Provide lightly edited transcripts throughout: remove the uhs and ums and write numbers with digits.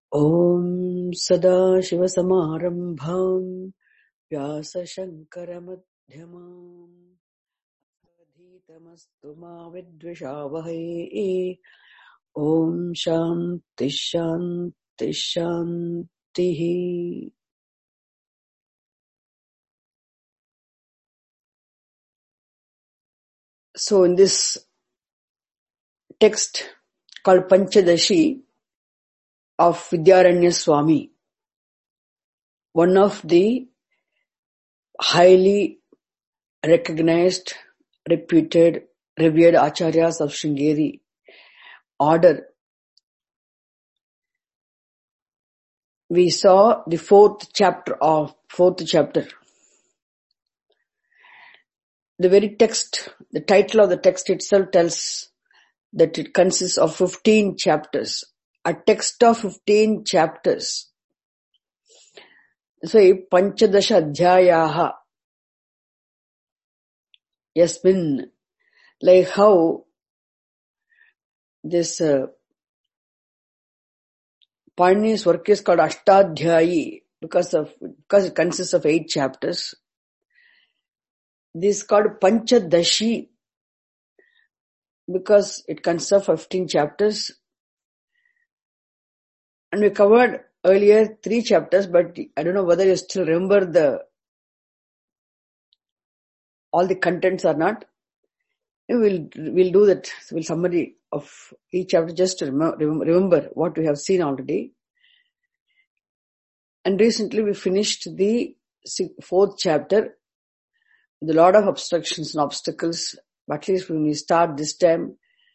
Om Sadashivasamārambhām Vyāsaśaṅkaramidhyamām Adhitamastu mā vidvishāvahai. Om Shanti Shanti Shanti. So in this text called Panchadashi of Vidyaranya Swami, one of the highly recognized, reputed, revered acharyas of Sringeri order, we saw the fourth chapter. The very text, the title of the text itself tells that it consists of 15 chapters. A text of 15 chapters. So, Panchadasha Adhyayaha Yasmin, like how this Panini's work is called Ashtadhyayi because it consists of 8 chapters. This is called Panchadashi because it consists of 15 chapters. And we covered earlier 3 chapters, but I don't know whether you still remember all the contents or not. We'll do that. We'll summary of each chapter just to remember what we have seen already. And recently we finished the 4th chapter with a lot of obstructions and obstacles. But at least when we start this time,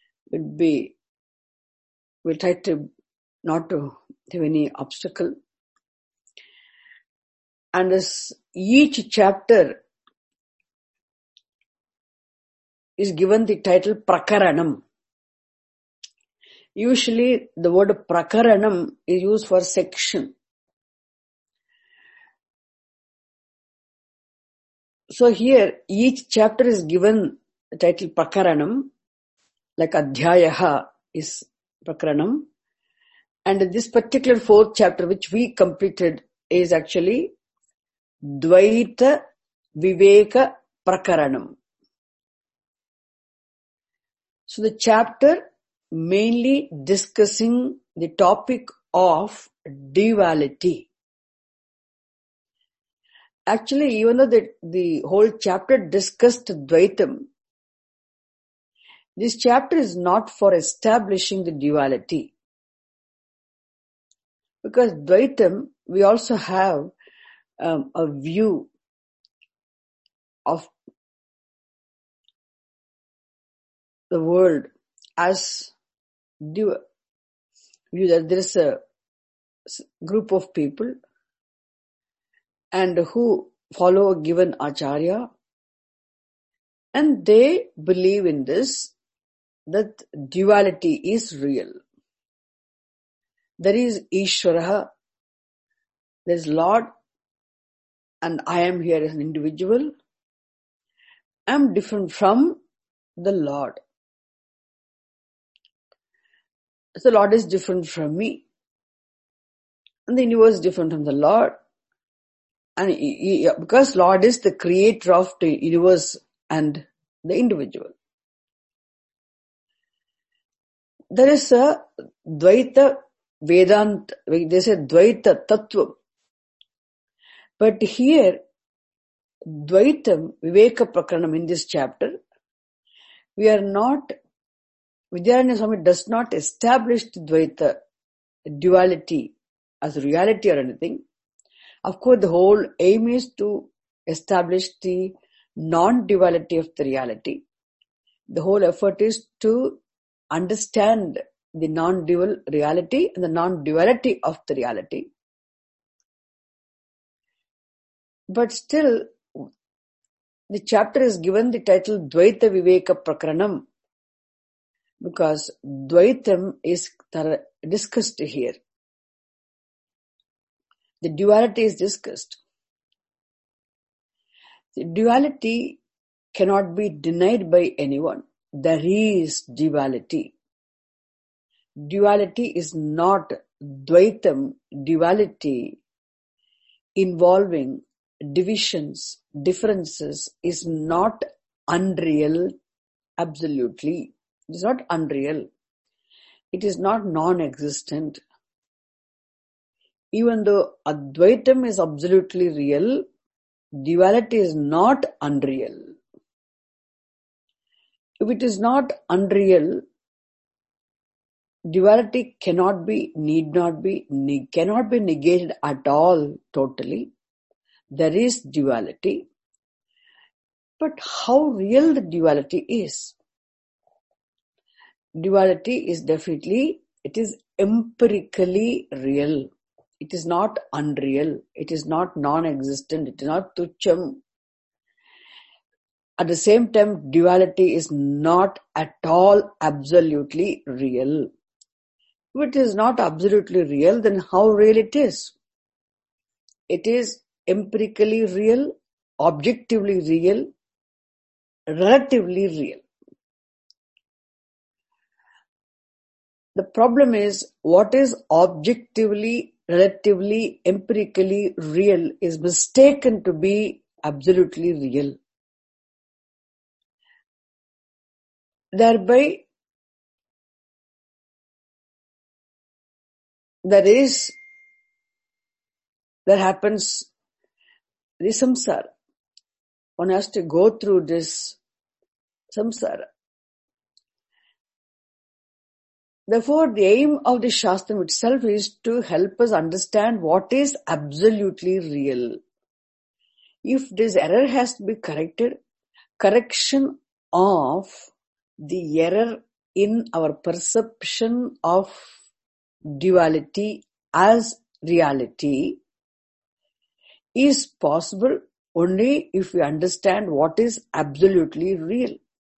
we'll try to not to have any obstacle. And as each chapter is given the title Prakaranam. Usually the word Prakaranam is used for section. So here each chapter is given the title Prakaranam, like Adhyayaha is Prakaranam. And this particular 4th chapter which we completed is actually Dvaita Viveka Prakaranam. So the chapter mainly discussing the topic of duality. Actually, even though the whole chapter discussed Dvaitam, this chapter is not for establishing the duality. Because Dvaitam, we also have a view of the world as view that there is a group of people and who follow a given acharya, and they believe in this, that duality is real. There is Ishvara, there is Lord, and I am here as an individual. I am different from the Lord. The Lord is different from me. And the universe is different from the Lord. And because Lord is the creator of the universe and the individual. There is a Dvaita Vedanta, they say Dvaita Tattva. But here, Dvaitam Viveka Prakaranam in this chapter, Vidyaranya Swami does not establish the Dvaita duality as reality or anything. Of course, the whole aim is to establish the non-duality of the reality. The whole effort is to understand the non-dual reality and the non-duality of the reality. But still, the chapter is given the title Dvaita Viveka Prakaranam because Dvaitam is discussed here. The duality is discussed. The duality cannot be denied by anyone. There is duality. duality is not Dvaitam, duality involving divisions, differences is not unreal absolutely. It is not unreal. It is not non-existent. Even though Advaitam is absolutely real, duality is not unreal. If it is not unreal, duality cannot be, need not be, cannot be negated at all totally. There is duality. But how real the duality is? Duality is definitely, it is empirically real. It is not unreal. It is not non-existent. It is not tucham. At the same time, duality is not at all absolutely real. If it is not absolutely real, then how real it is? It is empirically real, objectively real, relatively real. The problem is, what is objectively, relatively, empirically real is mistaken to be absolutely real. Thereby, there happens the samsara. One has to go through this samsara. Therefore, the aim of the Shastram itself is to help us understand what is absolutely real. If this error has to be corrected, correction of the error in our perception of duality as reality is possible only if we understand what is absolutely real.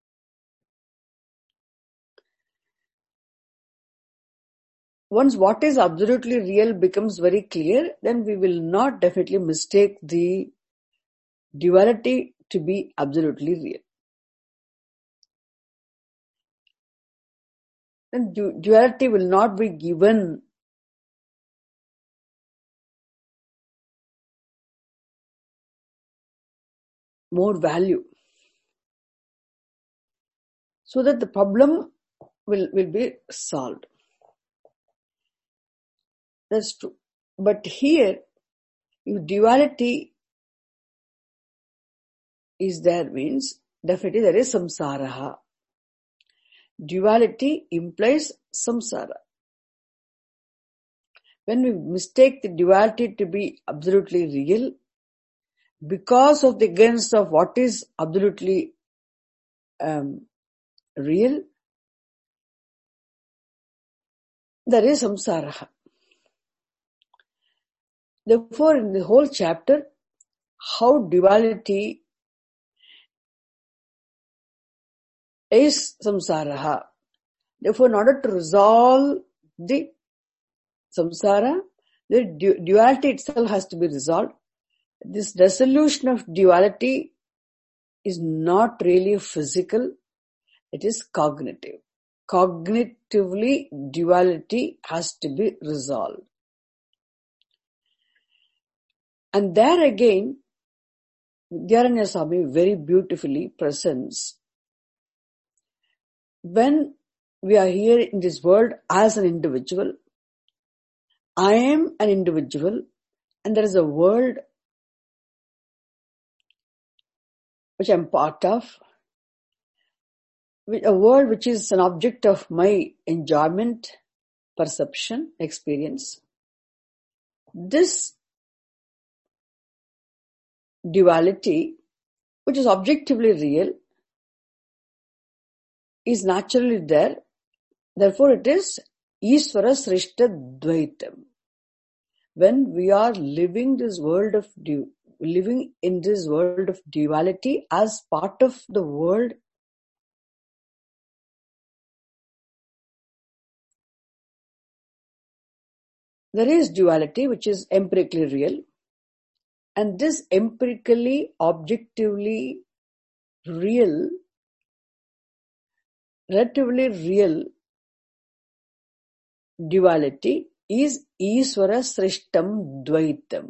Once what is absolutely real becomes very clear, then we will not definitely mistake the duality to be absolutely real. And duality will not be given more value, so that the problem will be solved. That's true. But here, if duality is there, means definitely there is samsara. Duality implies samsara. When we mistake the duality to be absolutely real, because of the against of what is absolutely real, there is samsara. Therefore, in the whole chapter, how duality is samsara. Therefore, in order to resolve the samsara, the duality itself has to be resolved. This resolution of duality is not really physical, it is cognitive. Cognitively, duality has to be resolved. And there again, Vidyaranya Swami very beautifully presents, when we are here in this world as an individual, I am an individual and there is a world which I am part of, a world which is an object of my enjoyment, perception, experience. This duality, which is objectively real, is naturally there. Therefore, it is Ishvara Srishta Dvaitam. When we are living in this world of duality as part of the world, there is duality which is empirically real, and this empirically, objectively real, relatively real duality is Ishvara Srishtam Dvaitam.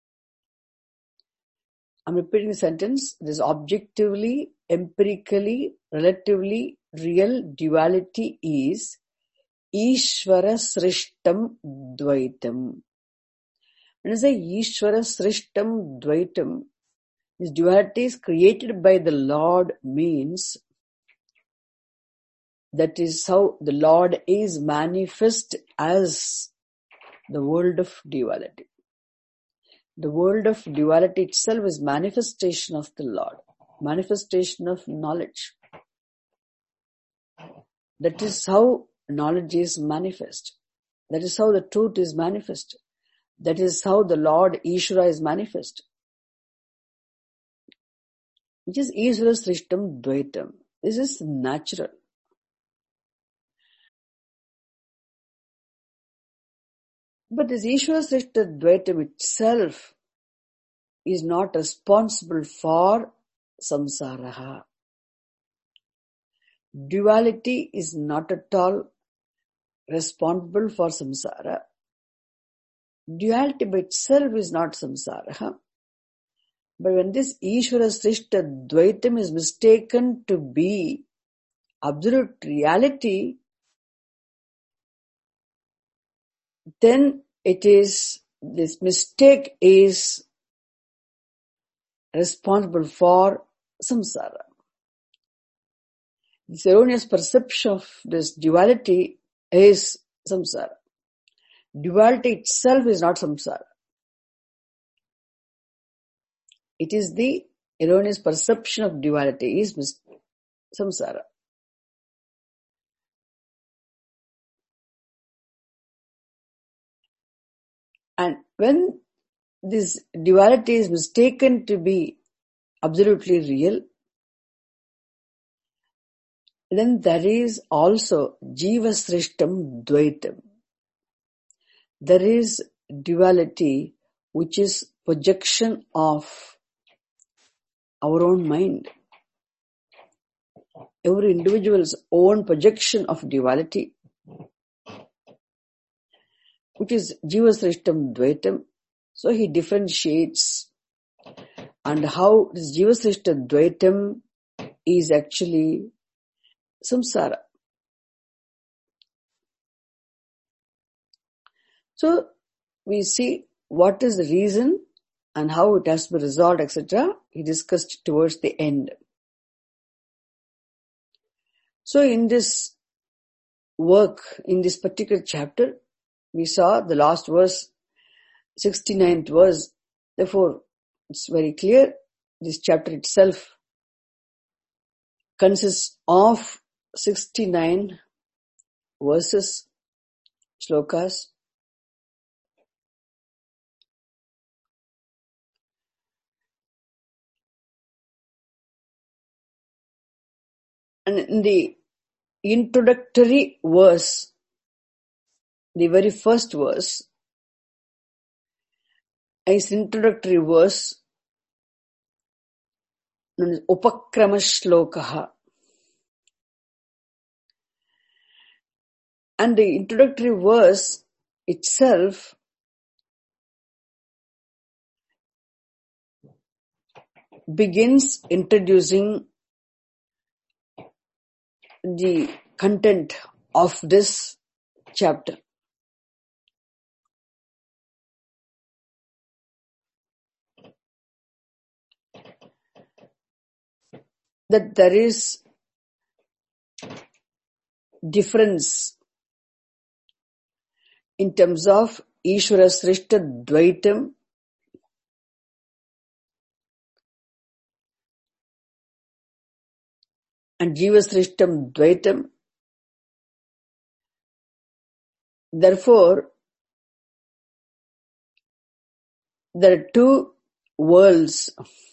I'm repeating the sentence. This objectively, empirically, relatively real duality is Ishvara Srishtam Dvaitam. When I say Ishvara Srishtam Dvaitam, this duality is created by the Lord means that is how the Lord is manifest as the world of duality. The world of duality itself is manifestation of the Lord, manifestation of knowledge. That is how knowledge is manifest. That is how the truth is manifest. That is how the Lord Ishvara is manifest. Which is Ishvara Srishtam Dvaitam. This is natural. But this Ishvara Srishtam Dvaitam itself is not responsible for samsaraha. Duality is not at all responsible for samsara. Duality by itself is not samsara. But when this Ishvara Srishta Dvaitam is mistaken to be absolute reality, then this mistake is responsible for samsara. This erroneous perception of this duality is samsara. Duality itself is not samsara. It is the erroneous perception of duality is samsara. And when this duality is mistaken to be absolutely real, then there is also Jiva Srishtam Dvaitam. There is duality which is projection of our own mind. Every individual's own projection of duality, which is Jiva Srishtam Dvaitam. So he differentiates and how this Jiva Srishtam Dvaitam is actually samsara. So we see what is the reason and how it has to be resolved, etc. He discussed towards the end. So in this work, in this particular chapter, we saw the last verse, 69th verse. Therefore, it's very clear, this chapter itself consists of 69 verses, shlokas. And in the introductory verse, the very first verse, is introductory verse known as Upakrama Shlokaha. And the introductory verse itself begins introducing the content of this chapter. That there is difference in terms of Ishvara Srishta Dvaitam and Jiva Srishtam Dvaitam. Therefore, there are two worlds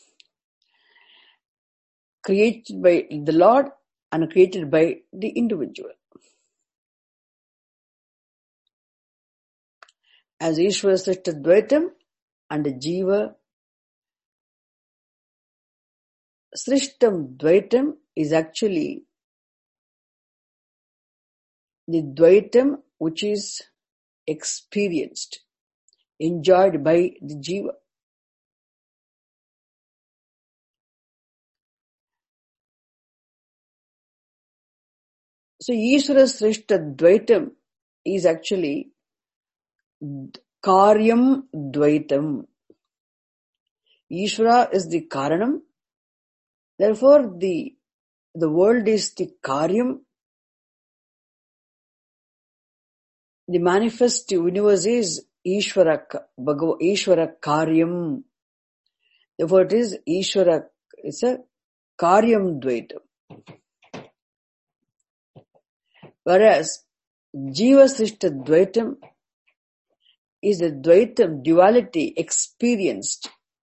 created by the Lord and created by the individual. As Ishvara Srishta Dvaitam and Jiva Srishtam Dvaitam is actually the Dvaitam which is experienced, enjoyed by the jiva. So Ishvara Srishta Dvaitam is actually Karyam Dvaitam. Ishvara is the Karanam. Therefore, the world is the Karyam. The manifest universe is Ishvara Karyam. Therefore, it is Ishvara. It's a Karyam Dvaitam. Whereas Jiva Srishta Dvaitam is a Dvaitam, duality experienced.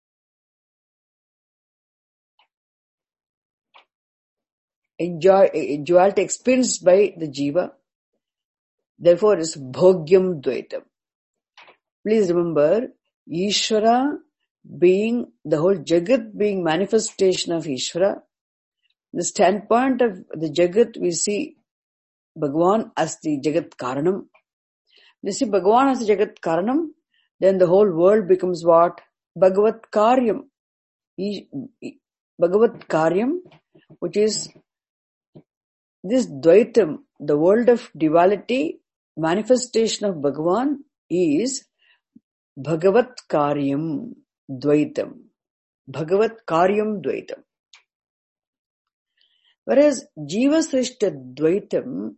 Duality experienced by the Jiva. Therefore, it is Bhogyam Dvaitam. Please remember, Ishvara being, the whole Jagat being manifestation of Ishvara. The standpoint of the Jagat, we see Bhagavan as the Jagat Karanam. We see Bhagavan as the Jagat Karanam, then the whole world becomes what? Bhagavat Karyam. Bhagavat Karyam, which is this Dvaitam, the world of duality, manifestation of Bhagavan is Bhagavat Karyam Dvaitam. Bhagavat Karyam Dvaitam. Whereas Jiva Srishta Dvaitam,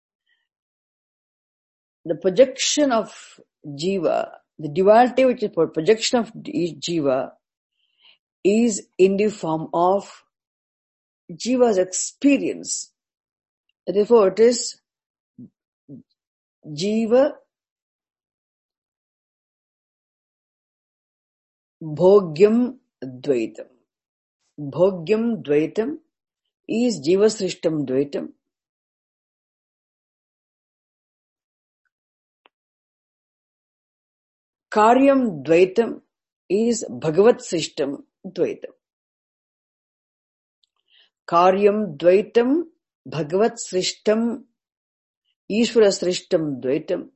the projection of Jiva, the duality which is projection of Jiva is in the form of Jiva's experience. Therefore, it is Jiva Bhogyam Dvaitam. Bhogyam Dvaitam is Jiva Srishtam Dvaitam. Karyam Dvaitam is Bhagavat Srishtam Dvaitam. Karyam Dvaitam, Bhagavat Srishtam, Ishvara Srishtam Dvaitam.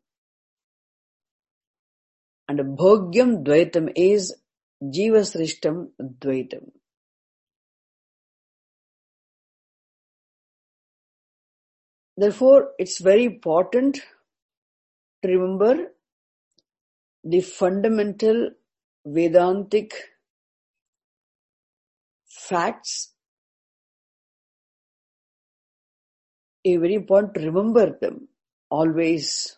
And Bhogyam Dvaitam is Jiva Srishtam Dvaitam. Therefore, it's very important to remember the fundamental Vedantic facts. It's very important to remember them always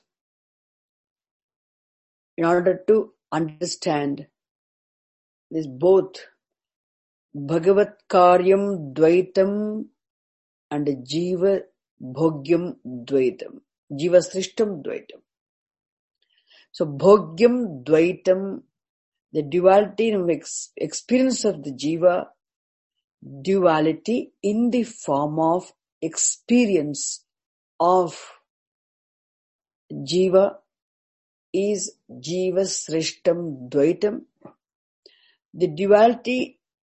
in order to understand this both Bhagavat Karyam Dvaitam and Jiva Bhogyam Dvaitam. Jiva Srishtam Dvaitam. So Bhogyam Dvaitam, the duality of experience of the Jiva, duality in the form of experience of Jiva is Jiva Srishtam Dvaitam. The duality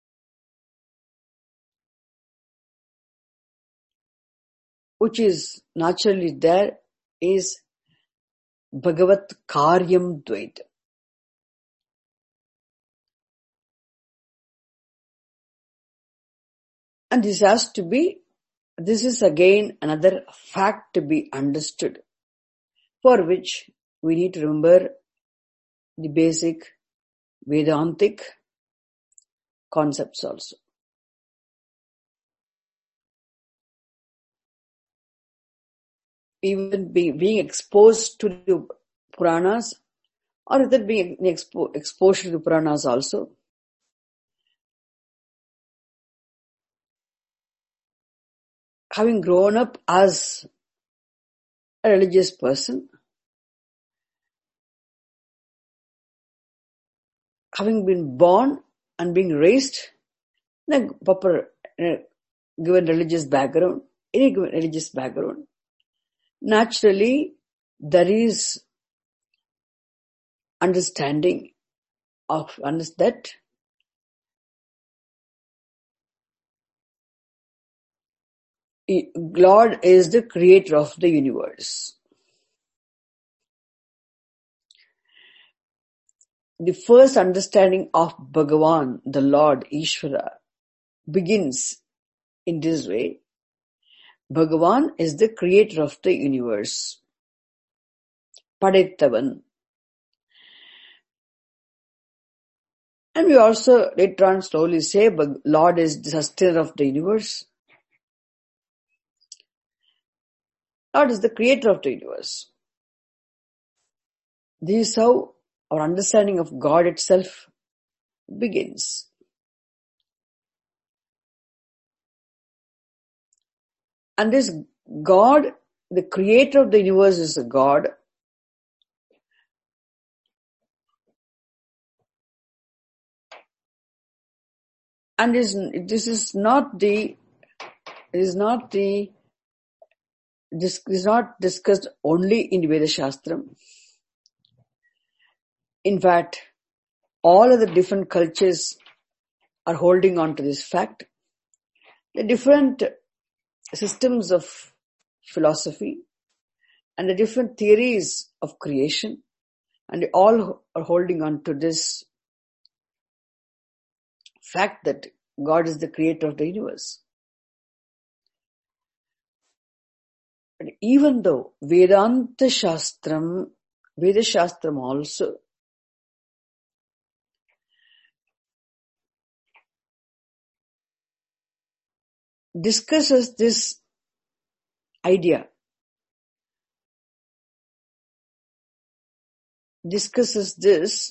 which is naturally there is Bhagavat Karyam Dvaitam. And this is again another fact to be understood, for which we need to remember the basic Vedantic concepts also. Even being exposed to the Puranas, or either being exposed to the Puranas also, having grown up as a religious person, having been born and being raised in a proper given religious background, any given religious background, naturally there is understanding of that Lord is the creator of the universe. the first understanding of Bhagavan, the Lord Ishvara, begins in this way. Bhagavan is the creator of the universe. Padaitavan. And we also later on slowly say Lord is the sustainer of the universe. Lord is the creator of the universe. This is how our understanding of God itself begins. And this God, the creator of the universe, is a God. And this is not discussed only in Veda Shastram. In fact, all of the different cultures are holding on to this fact. The different systems of philosophy and the different theories of creation, and they all are holding on to this fact that God is the creator of the universe. And even though Veda Shastram also discusses this idea, that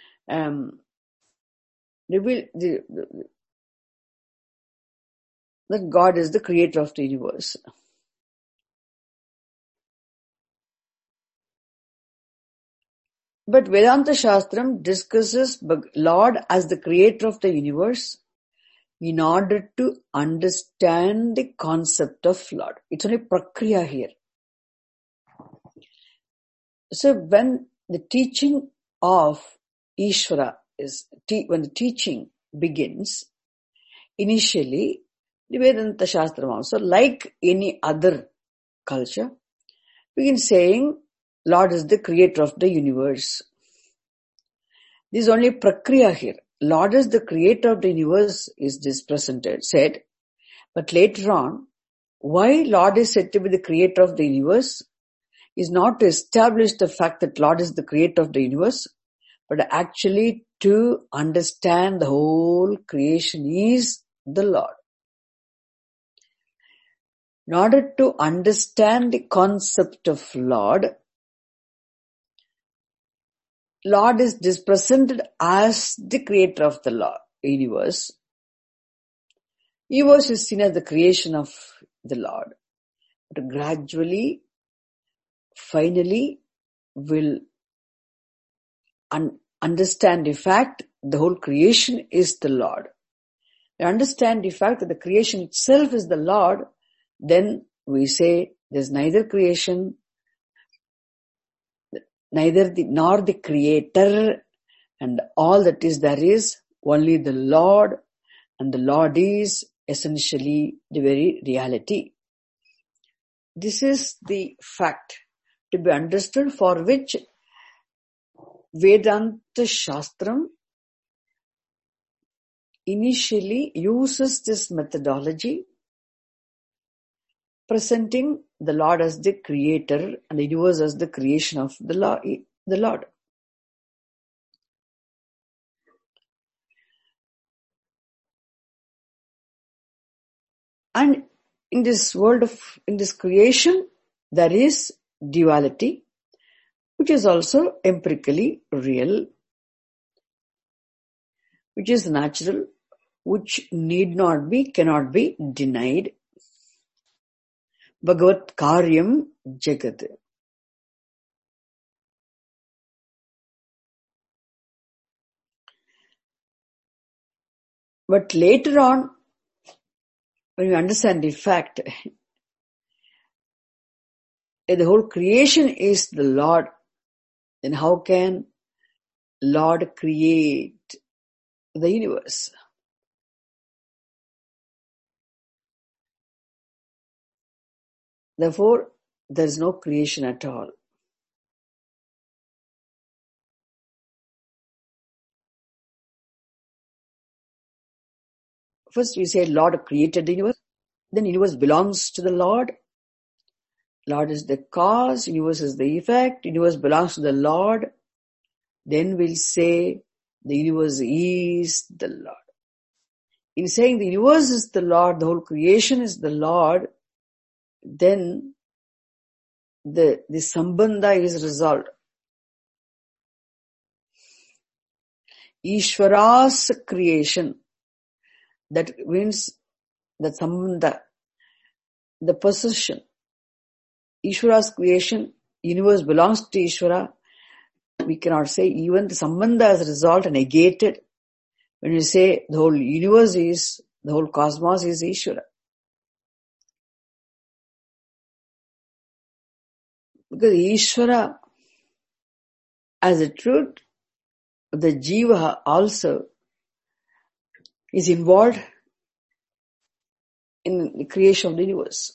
God is the creator of the universe. But Vedanta Shastram discusses Lord as the creator of the universe in order to understand the concept of Lord. It's only prakriya here. So when the teaching of Ishvara when the teaching begins, initially the Vedanta Shastram also, like any other culture, begins saying Lord is the creator of the universe. This is only prakriya here. Lord is the creator of the universe is this said. But later on, why Lord is said to be the creator of the universe is not to establish the fact that Lord is the creator of the universe, but actually to understand the whole creation is the Lord. In order to understand the concept of Lord is presented as the creator of the universe. Universe is seen as the creation of the Lord. But gradually, finally, will understand the fact the whole creation is the Lord. We understand the fact that the creation itself is the Lord, then we say there's neither creation, nor the creator, and all that is there is only the Lord, and the Lord is essentially the very reality. This is the fact to be understood, for which Vedanta Shastram initially uses this methodology, presenting the Lord as the creator and the universe as the creation of the Lord. And in this world in this creation, there is duality, which is also empirically real, which is natural, which cannot be denied. Bhagavat Karyam Jagat. But later on, when you understand the fact that the whole creation is the Lord, then how can Lord create the universe? Therefore, there is no creation at all. First we say Lord created the universe, then universe belongs to the Lord. Lord is the cause, universe is the effect, universe belongs to the Lord. Then we'll say the universe is the Lord. In saying the universe is the Lord, the whole creation is the Lord, then the sambandha is resolved. Ishvara's creation, that means the sambandha, the possession. Ishvara's creation, universe belongs to Ishvara. We cannot say even the sambandha is resolved and negated when we say the whole universe is, the whole cosmos is Ishvara. Because Ishvara as a truth, the jiva also is involved in the creation of the universe.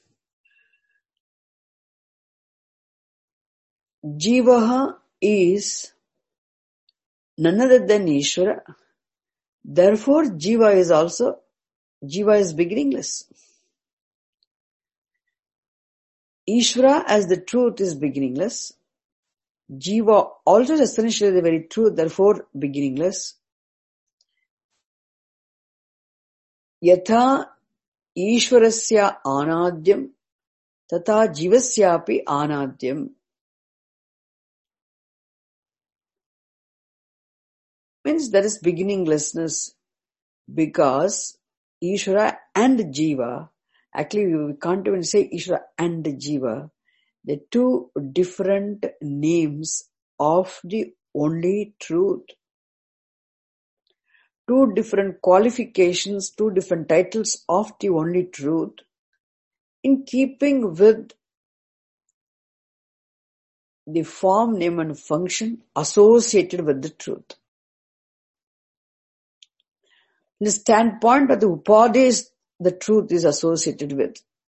Jiva is none other than Ishvara. Therefore, jiva is beginningless. Ishvara as the truth is beginningless. Jiva also is essentially the very truth, therefore beginningless. Yatha Ishvarasya anadyam tata jivasyapi anadyam. Means there is beginninglessness because Ishvara and Jiva, actually we can't even say Ishvara and Jiva, the two different names of the only truth. Two different qualifications, two different titles of the only truth in keeping with the form, name and function associated with the truth. The standpoint of the upadhis, the truth is associated with.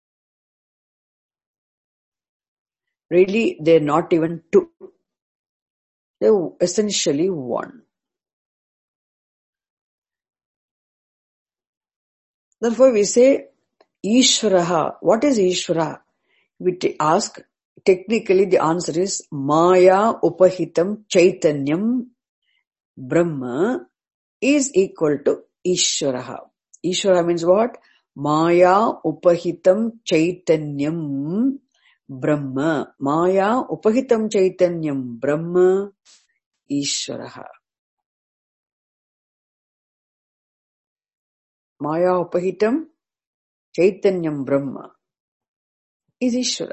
Really, they're not even two. They're essentially one. Therefore, we say Ishvaraha. What is Ishvara? We ask, technically the answer is Maya Upahitam Chaitanyam Brahma is equal to Ishvaraha. Ishvara means what? Maya Upahitam Chaitanyam Brahma. Maya Upahitam Chaitanyam Brahma Ishvaraha. Maya Upahitam Chaitanyam Brahma is Ishvara.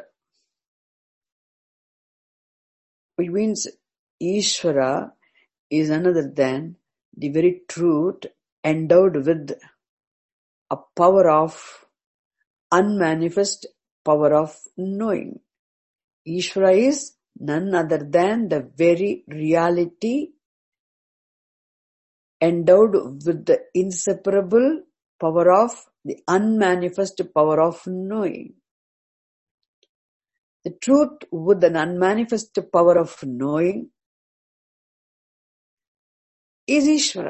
Which means Ishvara is none other than the very truth endowed with a power of unmanifest power of knowing. Ishvara is none other than the very reality endowed with the inseparable power of the unmanifest power of knowing. The truth with an unmanifest power of knowing is Ishvara.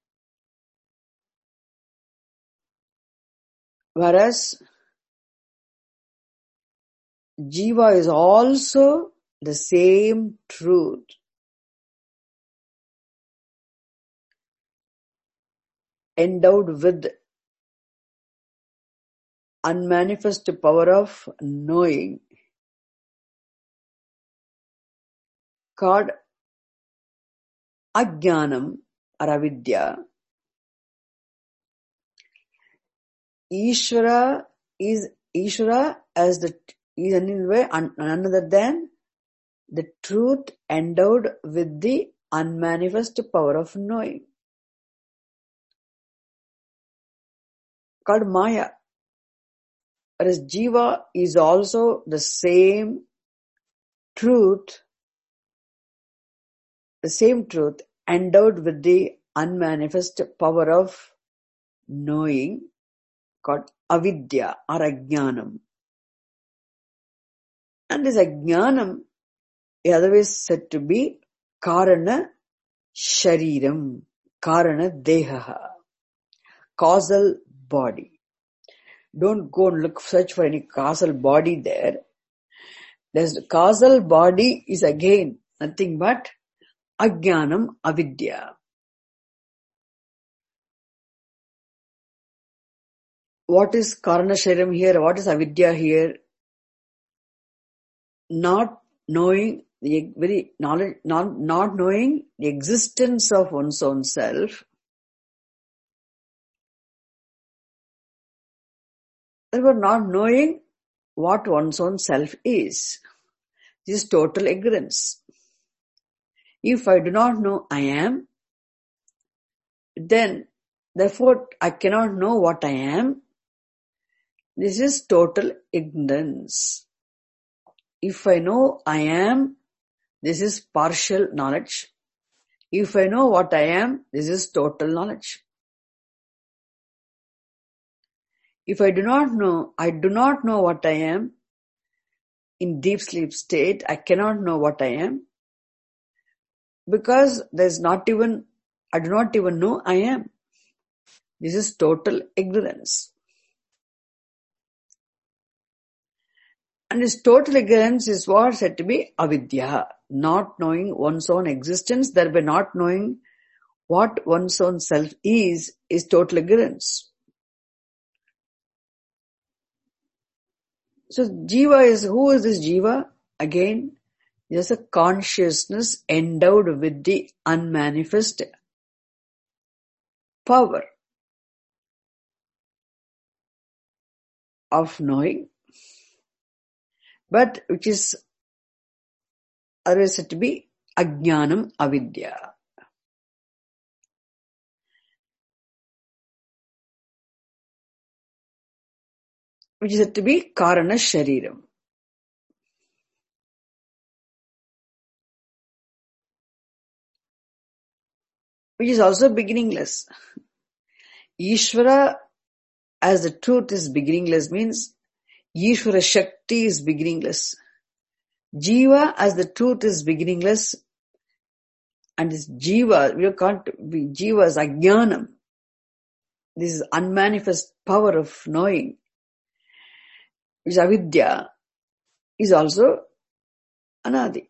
Whereas Jiva is also the same truth. Endowed with unmanifest power of knowing, called Ajnanam or Avidya. Ishvara is as the is anyway none other than the truth endowed with the unmanifest power of knowing, called Maya. Whereas Jiva is also the same truth endowed with the unmanifest power of knowing, called Avidya or Ajnanam. And this Ajnanam is otherwise said to be Karana Shariram, Karana Dehaha. causal body. Don't go and search for any causal body there. There's the causal body is again nothing but ajnanam, avidya. What is karana shariram here? What is avidya here? Not knowing not knowing the existence of one's own self. Therefore, not knowing what one's own self is. This is total ignorance. If I do not know I am, then therefore I cannot know what I am. This is total ignorance. If I know I am, this is partial knowledge. If I know what I am, this is total knowledge. If I do not know what I am, in deep sleep state, I cannot know what I am, because I do not even know I am. This is total ignorance. And this total ignorance is what said to be avidya, not knowing one's own existence, thereby not knowing what one's own self is total ignorance. So jiva is, who is this jiva? Again, there's a consciousness endowed with the unmanifest power of knowing, but which is otherwise said to be ajnanam, avidya. Which is said to be karana shariram. Which is also beginningless. Ishvara as the truth is beginningless means Ishvara Shakti is beginningless. Jiva as the truth is beginningless, and this Jiva, we can't be Jiva as Ajnanam. This is unmanifest power of knowing, which avidya is also anadi.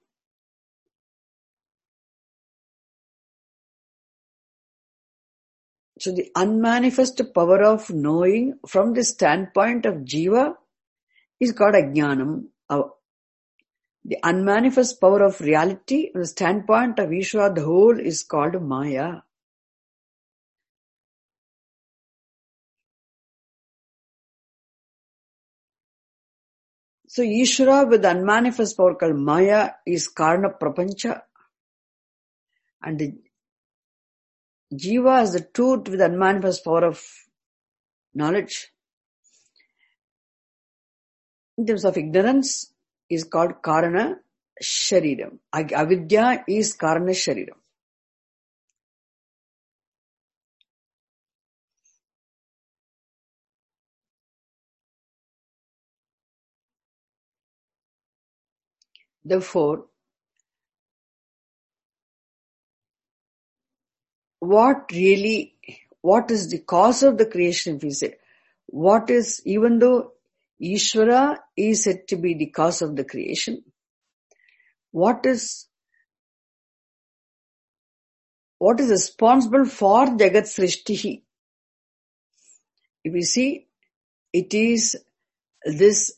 So the unmanifest power of knowing from the standpoint of Jiva is called Ajnanam. The unmanifest power of reality from the standpoint of Ishvara, the whole, is called Maya. So Ishvara with the unmanifest power called Maya is Karna Prapancha, and the Jiva is the truth with the unmanifest power of knowledge. In terms of ignorance, is called Karana Shariram. Avidya is Karana Shariram. Therefore, what is the cause of the creation, if we say? Even though Ishvara is said to be the cause of the creation, what is responsible for Jagat Srishtihi? If we see, it is this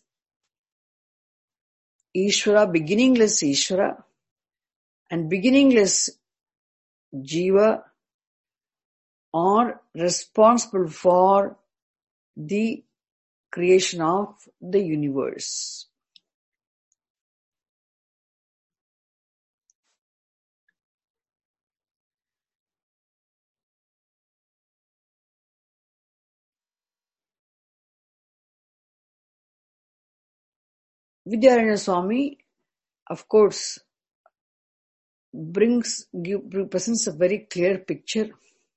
Ishvara, beginningless Ishvara, and beginningless Jiva are responsible for the creation of the universe. Vidyaranya Swami, of course, presents a very clear picture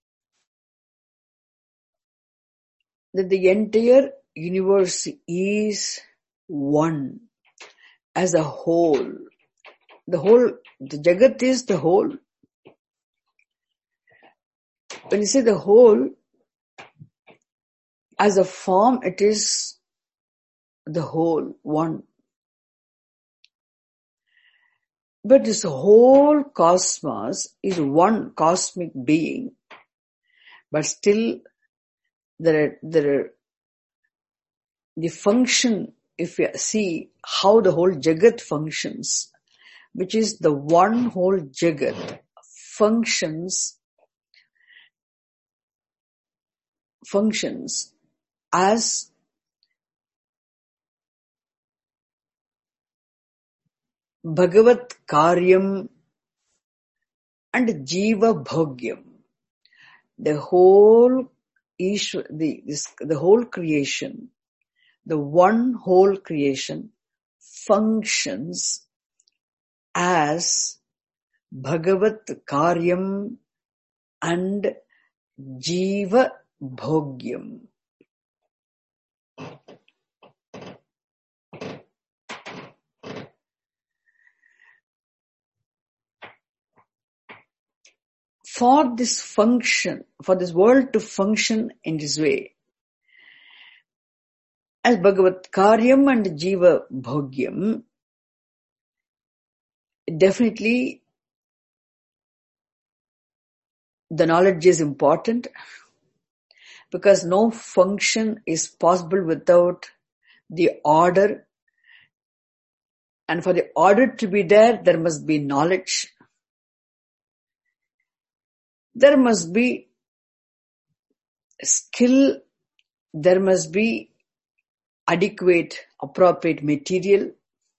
that the entire universe is one as a whole. The Jagat is the whole. When you say the whole, As a form, it is the whole, one. But this whole cosmos is one cosmic being, but still there are the function, if you see how the whole Jagat functions, which is the one whole Jagat functions as Bhagavat Karyam and Jiva Bhogyam. The whole the whole creation, the one whole creation functions as Bhagavat Karyam and Jiva Bhogyam. For this world to function in this way, as Bhagavat Karyam and Jiva Bhogyam, definitely the knowledge is important, because no function is possible without the order. And for the order to be there must be knowledge. There must be skill. There must be adequate, appropriate material.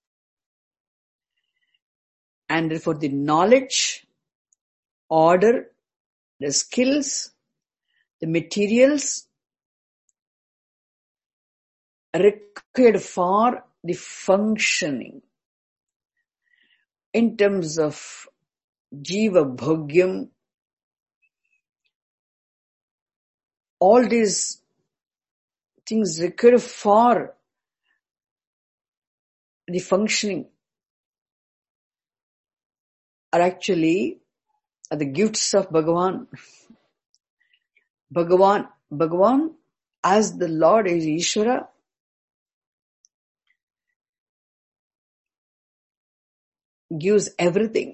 And therefore the knowledge, order, the skills, the materials required for the functioning in terms of Jiva Bhogyam, all these things required for the functioning are actually the gifts of Bhagavan. Bhagavan as the Lord is Ishvara, gives everything.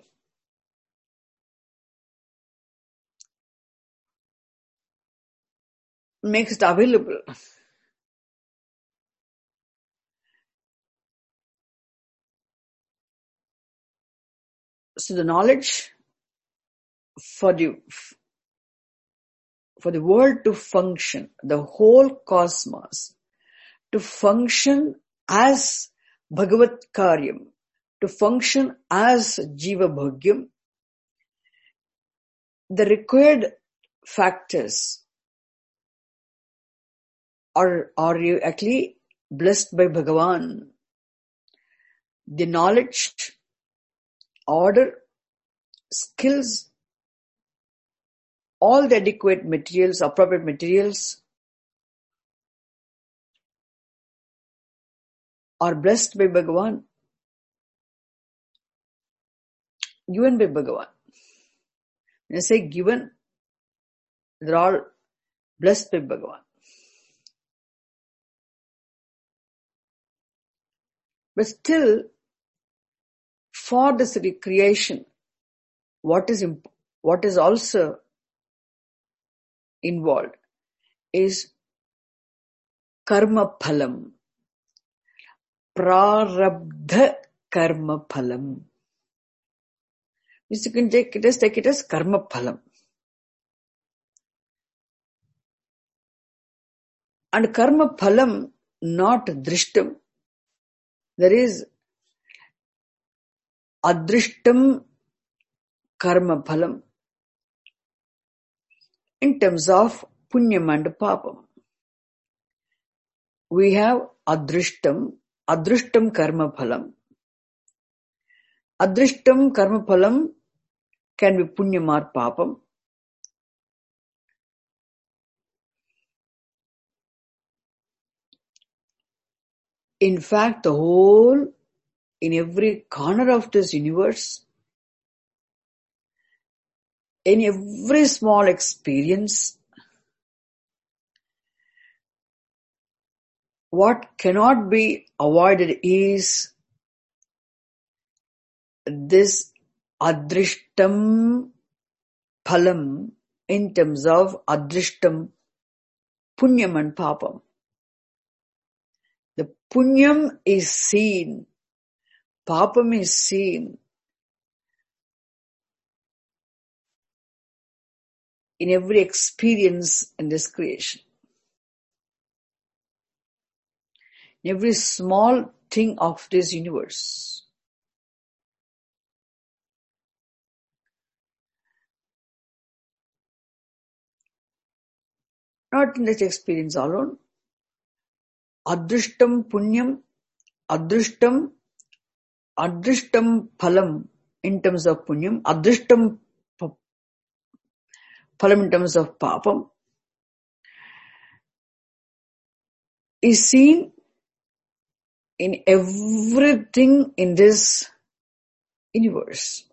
Makes it available. So the knowledge for the world to function, the whole cosmos to function as Bhagavat Karyam, to function as Jiva Bhogyam, the required factors are actually blessed by Bhagavan. The knowledge, order, skills, all the adequate materials, appropriate materials are blessed by Bhagavan, given by Bhagavan. When I say given, they're all blessed by Bhagavan. But still, for this recreation, what is also involved is karma phalam, prarabdha karma phalam. You can take it as karma phalam. And karma phalam, not drishtam. There is adrishtam karma phalam in terms of punyam and papam. We have adrishtam karma phalam. Adrishtam karma phalam can be punyam or papam. In fact, in every corner of this universe, in every small experience, what cannot be avoided is this adrishtam phalam in terms of adrishtam punyam and papam. The punyam is seen, papam is seen in every experience in this creation. In every small thing of this universe. Not in this experience alone. Adrishtam punyam, adrishtam phalam in terms of punyam, adrishtam phalam in terms of papam is seen in everything in this universe.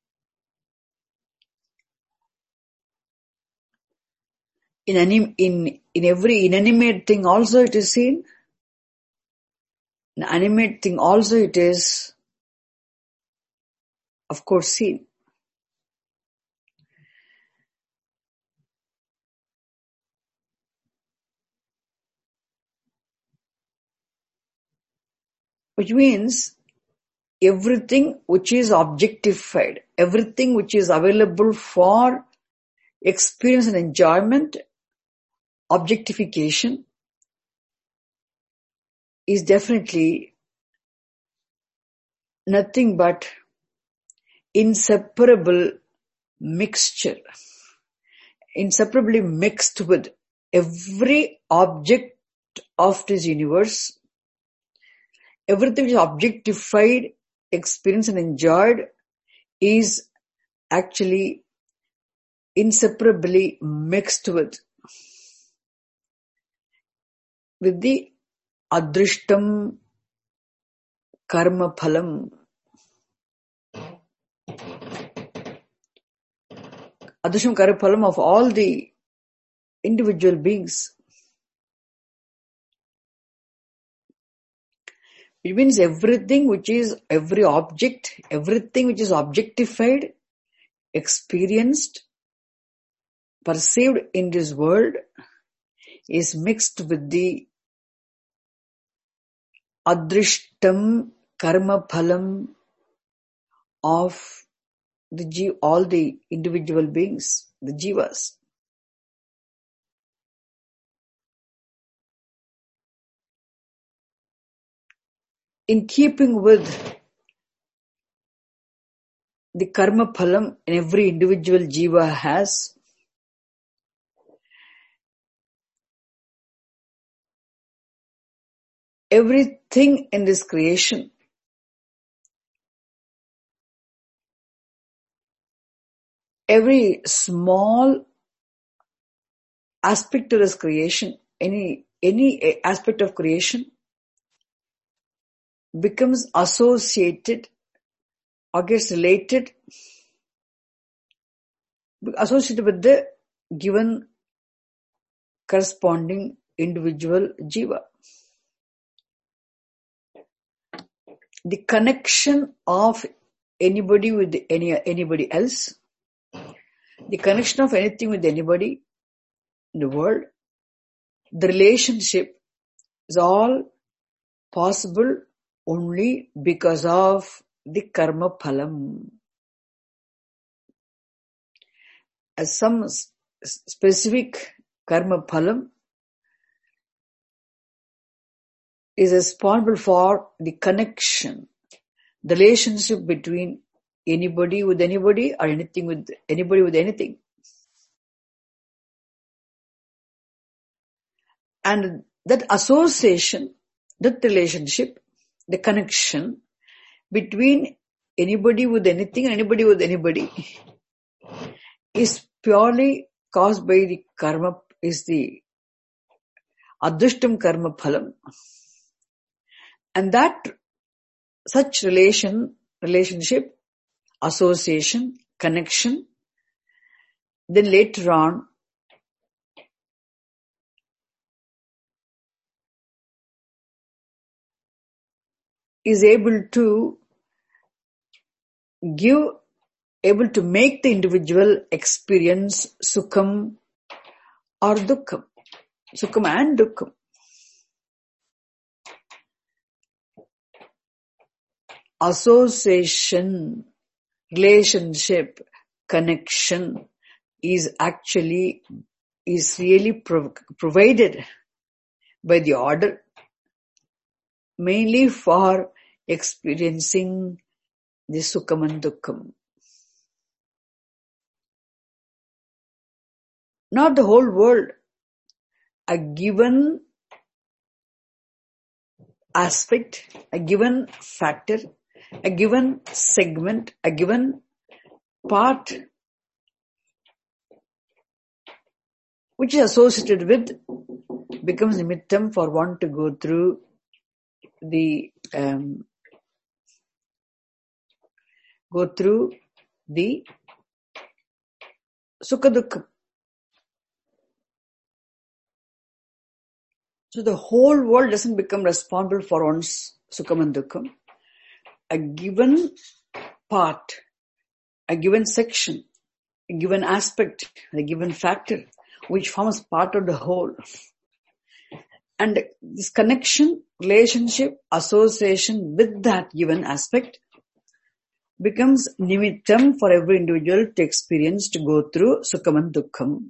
In every inanimate thing also it is seen. In animate thing also it is, of course, seen. Which means everything which is objectified, everything which is available for experience and enjoyment, objectification, is definitely nothing but inseparable mixture, inseparably mixed with every object of this universe. Everything which is objectified, experienced and enjoyed is actually inseparably mixed with the adrishtam karma phalam. Adrishtam karma phalam of all the individual beings. It means everything which is, every object, everything which is objectified, experienced, perceived in this world is mixed with the adrishtam karma phalam of all the individual beings, the jivas. In keeping with the karma phalam every individual jiva has, everything in this creation every small aspect of this creation, any aspect of creation becomes associated or gets associated with the given corresponding individual jiva. The connection of anybody with anybody else, the connection of anything with anybody in the world, the relationship is all possible only because of the karma phalam. As some specific karma phalam is responsible for the connection, the relationship between anybody with anybody or anything with anybody with anything. And that association, that relationship, the connection between anybody with anything and anybody with anybody is purely caused by the karma, is the adrishtam karma phalam. And that such relationship, association, connection, then later on is able to make the individual experience sukham or dukkham, sukham and dukkham. Association, relationship, connection is really provided by the order, mainly for experiencing the sukham and dukkham. Not the whole world. A given aspect, a given factor, a given segment, a given part which is associated with becomes nimittam for one to go through the sukha dukkha. So the whole world doesn't become responsible for one's sukham and dukkham. A given part, a given section, a given aspect, a given factor, which forms part of the whole. And this connection, relationship, association with that given aspect becomes nimittam for every individual to experience, to go through sukham and dukkham.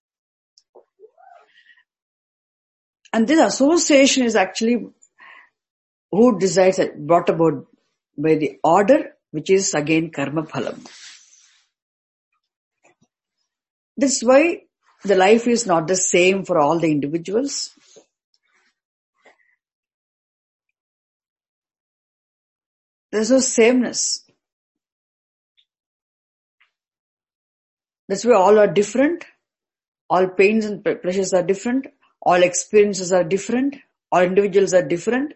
And this association is actually who decides it, brought about by the order, which is again karma phalam. That's why the life is not the same for all the individuals. There's no sameness. That's why all are different. All pains and pleasures are different. All experiences are different. All individuals are different.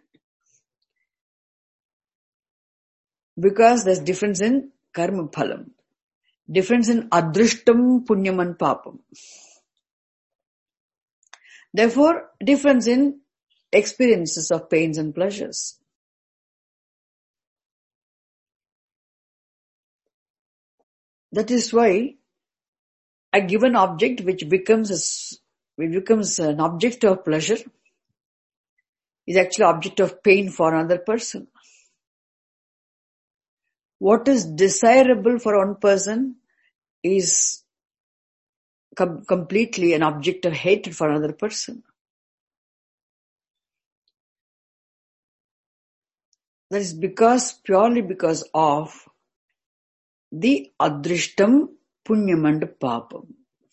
Because there's difference in karma phalam. Difference in adrishtam, punyam and papam. Therefore, difference in experiences of pains and pleasures. That is why a given object which becomes an object of pleasure is actually object of pain for another person. What is desirable for one person is completely an object of hatred for another person. That is purely because of the adrishtam, punyam and papam.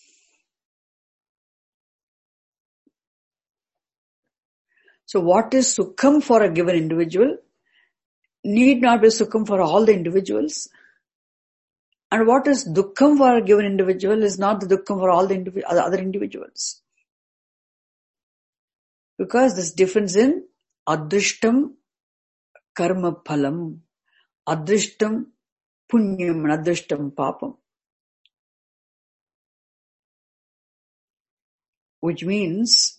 So what is sukham for a given individual need not be sukham for all the individuals. And what is dukkham for a given individual is not the dukkham for all the other individuals. Because there's difference in adrishtam, karma phalam, adrishtam, punyam and adrishtam, papam. Which means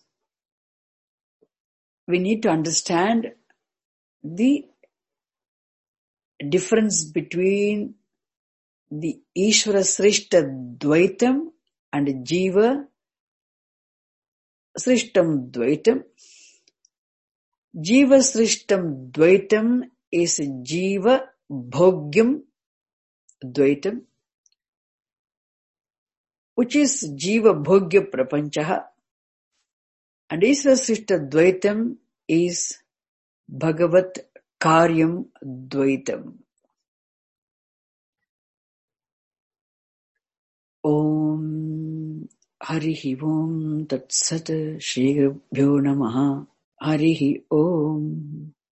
we need to understand the difference between the Ishvara Srishta Dvaitam and Jiva Srishtam Dvaitam. Jiva Srishtam Dvaitam is Jiva Bhogyam Dvaitam, which is Jiva Bhogya Prapanchaha, and Ishvara Srishta Dvaitam is Bhagavat Karyam Dvaitam. Om Harihi Om Tat Sat Shri Gurubhyo Namaha Harihi Om.